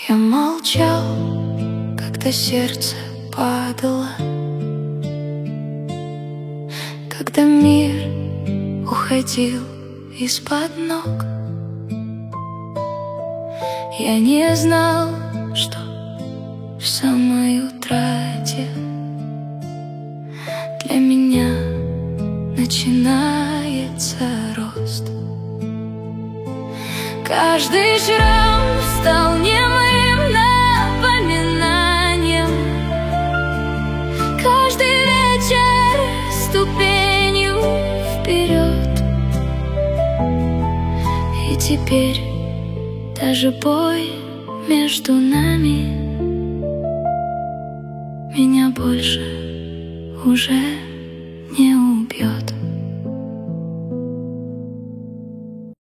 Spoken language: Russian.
Я молчал, когда сердце падало, когда мир уходил из-под ног. Я не знал, что в самой утрате для меня начинается рост. Каждый шрам стал немым напоминанием, каждый вечер ступенью вперед. И теперь даже бой между нами меня больше уже не убьет.